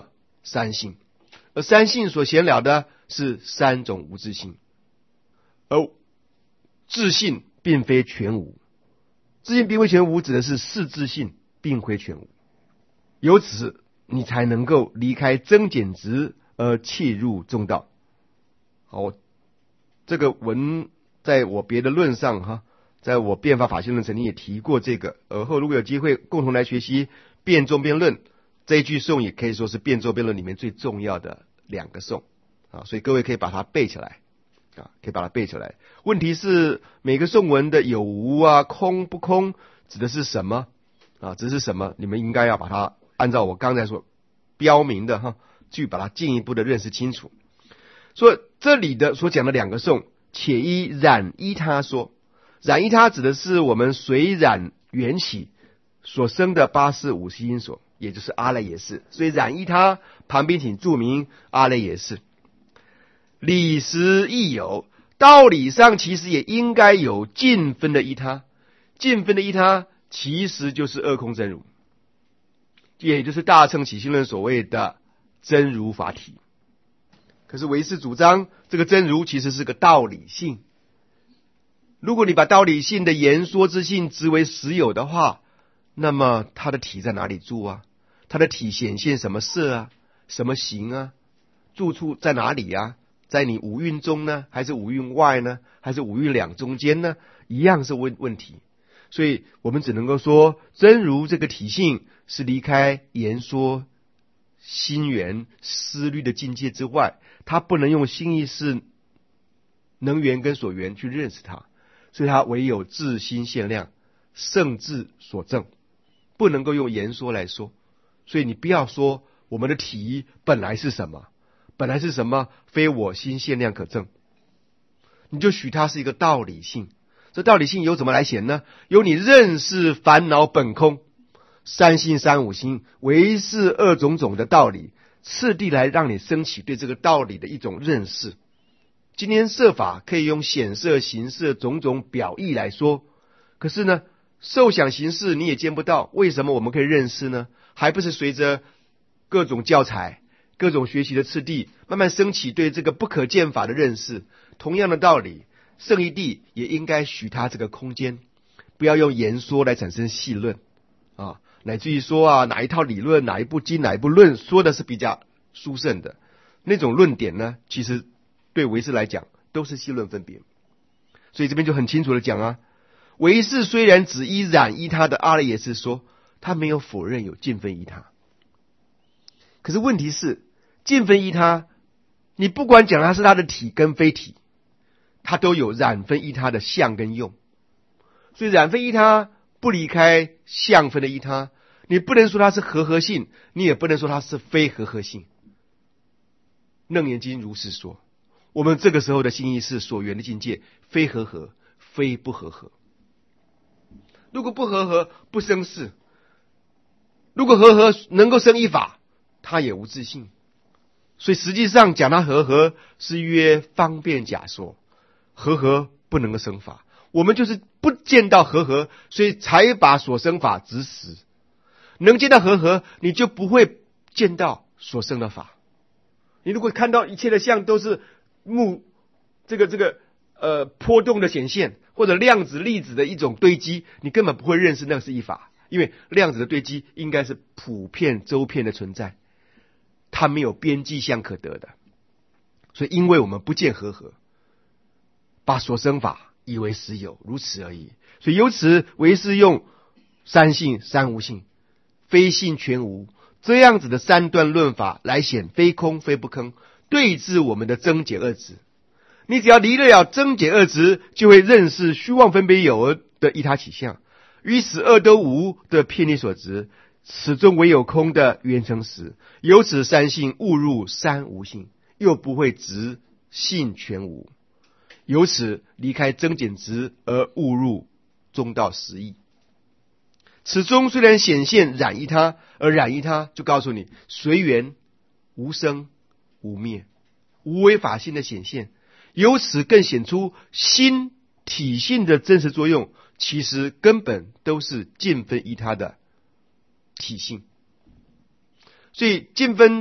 三性，而三性所显了的是三种无自性，而自性并非全无。自性并非全无指的是是自性并非全无，由此你才能够离开增减值而切入中道。好，这个文在我别的论上哈，在我辩法法性论曾经也提过这个，而后如果有机会共同来学习辩中辩论，这一句颂也可以说是辩中辩论里面最重要的两个颂啊，所以各位可以把它背起来啊，可以把它背起来。问题是每个颂文的有无啊、空不空指的是什么啊？指的是什么？你们应该要把它按照我刚才所标明的哈，去把它进一步的认识清楚。说这里的所讲的两个颂，且依染依他说，染依他指的是我们随染缘起所生的八识五识因所，也就是阿赖耶识。所以染依他旁边请注明阿赖耶识。理实亦有，道理上其实也应该有尽分的依他，尽分的依他其实就是二空真如，也就是大乘起信论所谓的真如法体。可是唯识主张这个真如其实是个道理性，如果你把道理性的言说之性执为实有的话，那么它的体在哪里住啊？它的体显现什么色啊？什么形啊？住处在哪里啊？在你五蕴中呢？还是五蕴外呢？还是五蕴两中间呢？一样是问问题。所以我们只能够说，真如这个体性是离开言说心缘思虑的境界之外，它不能用心意识能缘跟所缘去认识它，所以它唯有自心限量，圣智所证，不能够用言说来说。所以你不要说我们的体本来是什么，本来是什么，非我心限量可证，你就许它是一个道理性。这道理性由怎么来显呢？由你认识烦恼本空，三性三五心，唯是二种种的道理，次第来让你升起对这个道理的一种认识。今天色法可以用显色形色种种表意来说，可是呢，受想行识你也见不到，为什么我们可以认识呢？还不是随着各种教材各种学习的次第慢慢升起对这个不可见法的认识。同样的道理，圣义谛也应该许他这个空间，不要用言说来产生细论啊，乃至于说啊哪一套理论哪一部经哪一部论说的是比较殊胜的那种论点呢，其实对唯识来讲都是细论分别。所以这边就很清楚的讲啊，唯识虽然只依染依他的阿赖耶识说，他没有否认有尽分依他，可是问题是尽分依他，你不管讲它是他的体跟非体，它都有染分依他的相跟用。所以染分依他不离开相分的依他，你不能说它是和合性，你也不能说它是非和合性。楞严经如是说，我们这个时候的心意识所缘的境界，非和合非不和合。如果不和合不生事，如果和合能够生一法，它也无自性。所以实际上讲它和合是约方便假说，和合不能够生法，我们就是不见到和合，所以才把所生法指实。能见到和合，你就不会见到所生的法。你如果看到一切的相都是目这个这个呃波动的显现，或者量子粒子的一种堆积，你根本不会认识那是一法，因为量子的堆积应该是普遍周遍的存在，它没有边际相可得的。所以因为我们不见和合，把所生法以为实有，如此而已。所以由此唯识用三性三无性，非性全无这样子的三段论法来显非空非不空，对治我们的增减二执。你只要离得了增减二执，就会认识虚妄分别有的依他起相，于此二都无的偏离所执，此中唯有空的缘成实。由此三性误入三无性，又不会执性全无，由此离开增减执而误入中道实义。此中虽然显现染依他，而染依他就告诉你随缘无生无灭，无为法性的显现，由此更显出心体性的真实作用，其实根本都是尽分依他的体性。所以尽分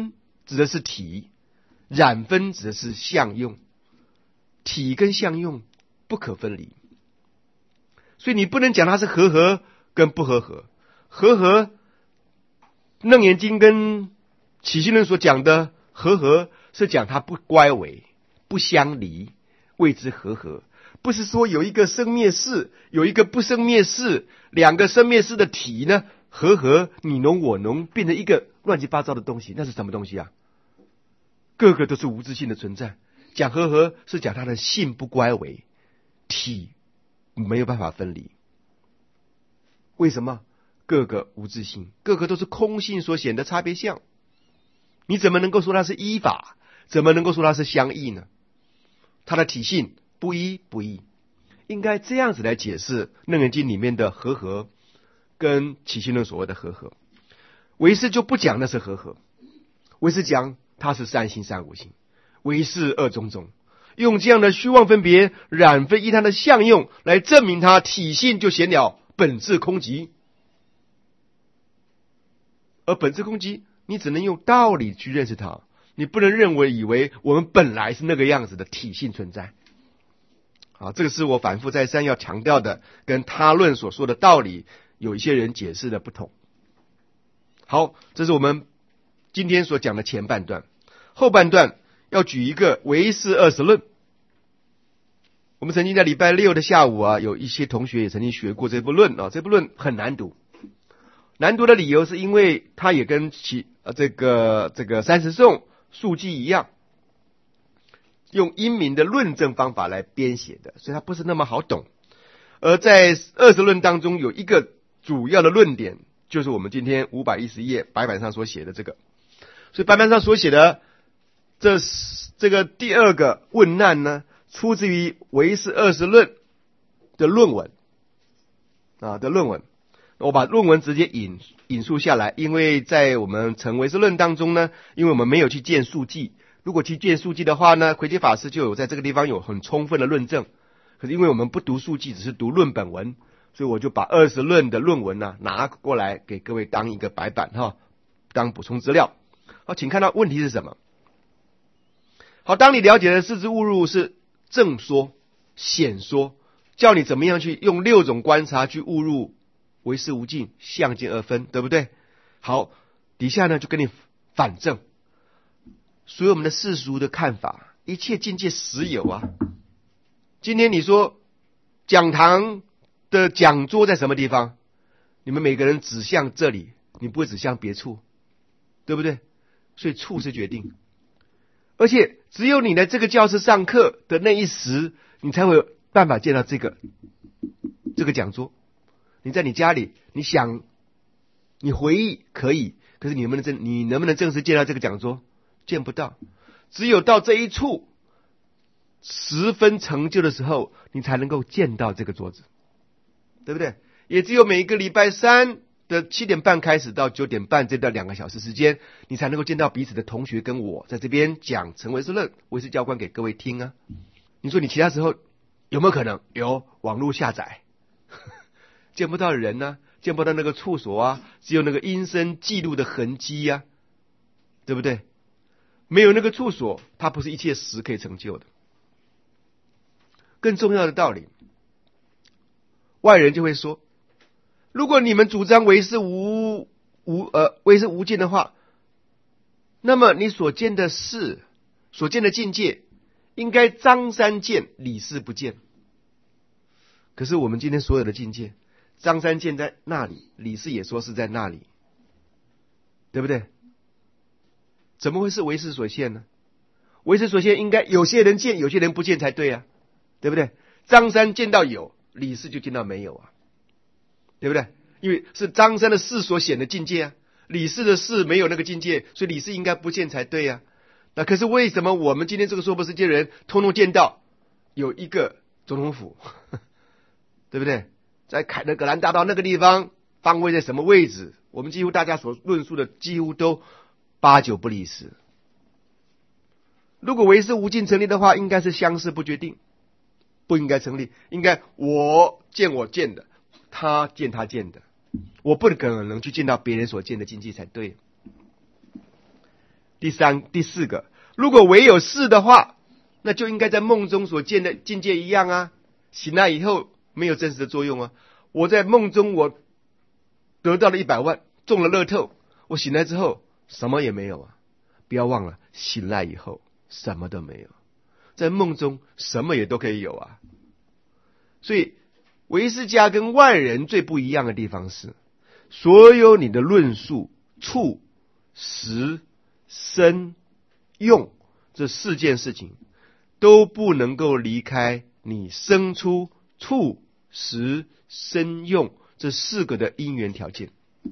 指的是体，染分指的是相用，体跟相用不可分离，所以你不能讲它是和合跟不和合。和合，楞严经跟起信论所讲的和合是讲它不乖违，不相离，谓之和合。不是说有一个生灭事，有一个不生灭事，两个生灭事的体呢和合，你侬我侬，变成一个乱七八糟的东西，那是什么东西啊？个个都是无自性的存在。讲和合是讲它的性不乖违，体没有办法分离。为什么？个个无自性，个个都是空性所显的差别相，你怎么能够说它是依法？怎么能够说它是相异呢？它的体性不一不异，应该这样子来解释楞严经里面的和合跟起信论所谓的和合。唯识就不讲那是和合，唯识讲它是三性三无性，唯识二种种，用这样的虚妄分别染分依它的相用来证明它体性就显了本质空寂。而本质空寂你只能用道理去认识它，你不能认为以为我们本来是那个样子的体性存在。好，这个是我反复再三要强调的，跟他论所说的道理有一些人解释的不同。好，这是我们今天所讲的前半段。后半段要举一个唯识二十论。我们曾经在礼拜六的下午啊，有一些同学也曾经学过这部论啊，这部论很难读。难读的理由是因为它也跟其呃这个这个三十颂述记一样，用英明的论证方法来编写的，所以它不是那么好懂。而在二十论当中有一个主要的论点，就是我们今天五百一十页白板上所写的这个。所以白板上所写的这这个第二个问难呢，出自于唯识二十论的论文啊的论文。我把论文直接引引述下来，因为在我们成唯识论当中呢，因为我们没有去见述记，如果去见述记的话呢，魁杰法师就有在这个地方有很充分的论证。可是因为我们不读述记，只是读论本文，所以我就把二十论的论文呢拿过来给各位当一个白板哈，当补充资料。好，请看到问题是什么？好，当你了解的视之误入是正说、显说，叫你怎么样去用六种观察去误入唯识无尽，相见二分，对不对？好，底下呢就跟你反证，所以我们的世俗的看法，一切境界实有啊。今天你说讲堂的讲桌在什么地方？你们每个人指向这里，你不会指向别处，对不对？所以处是决定，而且只有你在这个教室上课的那一时，你才会有办法见到这个这个讲桌。你在你家里，你想，你回忆可以，可是你能不能正，你能不能正式见到这个讲桌？见不到。只有到这一处十分成就的时候，你才能够见到这个桌子，对不对？也只有每一个礼拜三的七点半开始到九点半这段两个小时时间，你才能够见到彼此的同学跟我在这边讲成唯识论，唯识教官给各位听啊。你说你其他时候有没有可能？有，网络下载。见不到人呢、啊，见不到那个处所啊，只有那个音声记录的痕迹呀、啊，对不对？没有那个处所，它不是一切实可以成就的。更重要的道理，外人就会说，如果你们主张唯识无无呃唯识无尽的话，那么你所见的事，所见的境界，应该张三见，李四不见。可是我们今天所有的境界，张三见在那里，李四也说是在那里，对不对？怎么会是唯识所现呢？唯识所现应该有些人见，有些人不见才对啊，对不对？张三见到有，李四就见到没有啊，对不对？因为是张三的事所显的境界啊，李四的事没有那个境界，所以李四应该不见才对啊。那可是为什么我们今天这个娑婆世界人通通见到有一个总统府，对不对？在凯德格兰大道那个地方方位在什么位置，我们几乎大家所论述的几乎都八九不离十。如果唯识无尽成立的话，应该是相似不决定，不应该成立，应该我见我见的，他见他见的，我不可能去见到别人所见的境界才对。 第三、第四个，如果唯有是的话，那就应该在梦中所见的境界一样啊。醒来以后没有真实的作用啊。我在梦中我得到了一百万，中了乐透，我醒来之后什么也没有啊。不要忘了，醒来以后什么都没有，在梦中什么也都可以有啊。所以唯识家跟外人最不一样的地方是，所有你的论述处、时、生、用这四件事情都不能够离开你生出处、时、生、用这四个的因缘条件。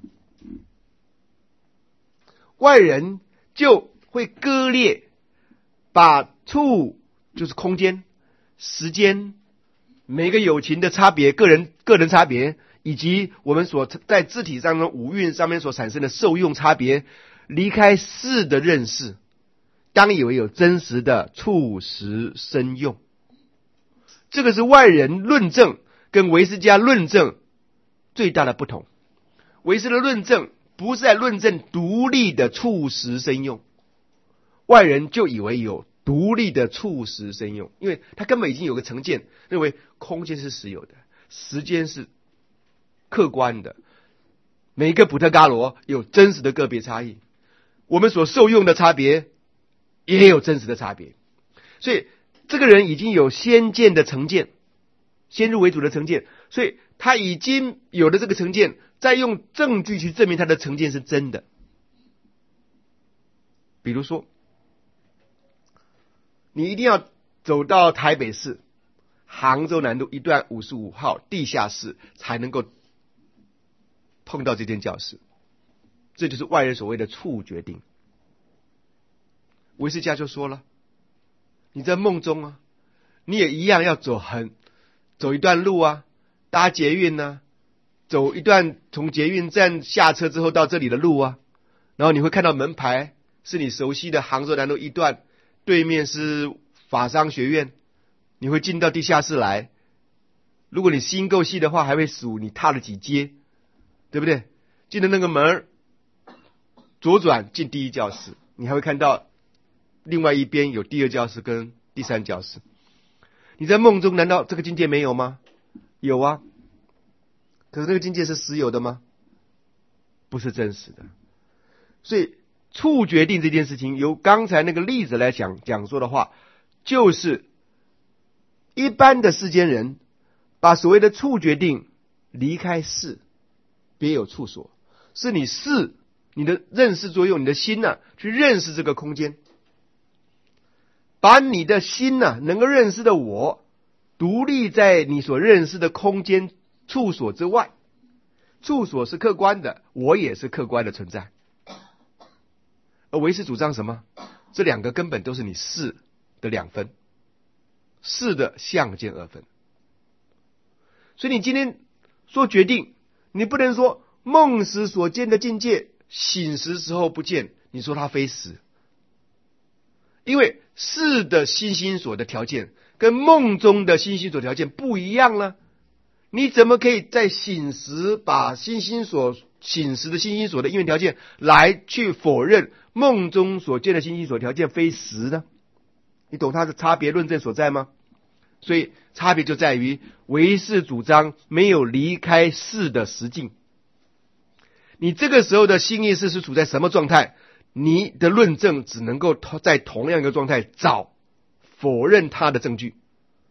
外人就会割裂，把处就是空间、时间、每个有情的差别、个人个人差别，以及我们所在字体上的五蕴上面所产生的受用差别，离开事的认识，当以为有真实的处、时、生、用。这个是外人论证跟唯识家论证最大的不同。唯识的论证不是在论证独立的处、时、生、用，外人就以为有独立的处、时、生、用，因为他根本已经有个成见，认为空间是实有的，时间是客观的，每个普特伽罗有真实的个别差异，我们所受用的差别也有真实的差别。所以这个人已经有先见的成见，先入为主的成见，所以他已经有了这个成见，再用证据去证明他的成见是真的。比如说，你一定要走到台北市杭州南路一段五十五号地下室才能够碰到这间教室，这就是外人所谓的处决定。唯识家就说了，你在梦中啊，你也一样要走很走一段路啊，搭捷运啊，走一段从捷运站下车之后到这里的路啊，然后你会看到门牌是你熟悉的杭州南路一段，对面是法商学院，你会进到地下室来。如果你心够细的话，还会数你踏了几阶，对不对？进了那个门，左转进第一教室，你还会看到另外一边有第二教室跟第三教室。你在梦中难道这个境界没有吗？有啊。可是这个境界是实有的吗？不是真实的。所以处决定这件事情，由刚才那个例子来讲讲说的话，就是一般的世间人把所谓的处决定离开事，别有处所，是你事，你的认识作用，你的心呢、啊，去认识这个空间，把你的心呢、啊、能够认识的我独立在你所认识的空间处所之外，处所是客观的，我也是客观的存在。而唯识主张什么？这两个根本都是你事的两分，事的相见二分。所以你今天说决定，你不能说梦时所见的境界醒时时候不见，你说它非实，因为事的心心所的条件跟梦中的心心所条件不一样了。你怎么可以在醒时把心心所醒时的心心所的因缘条件来去否认梦中所见的心心所条件非实呢？你懂它的差别论证所在吗？所以差别就在于唯识主张没有离开事的实境。你这个时候的心意识是处在什么状态？你的论证只能够在同样一个状态找否认它的证据。